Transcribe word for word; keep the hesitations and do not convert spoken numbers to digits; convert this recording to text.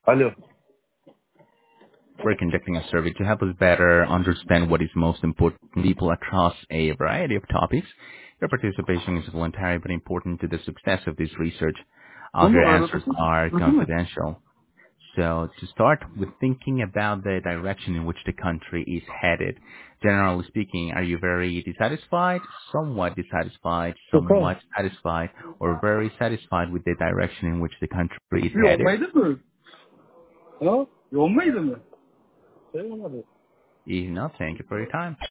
Hello. We're conducting a survey to help us better understand what is most important to people across a variety of topics. Your participation is voluntary but important to the success of this research. All Bunu your answers arada are mı? confidential. So to start with thinking about the direction in which the country is headed, generally speaking, are you very dissatisfied, somewhat dissatisfied, Okay. somewhat satisfied, or very satisfied with the direction in which the country is Bir headed? olmaydı mı? Ha? Olmaydı mı? Şey olmadı. If not, thank you for your time.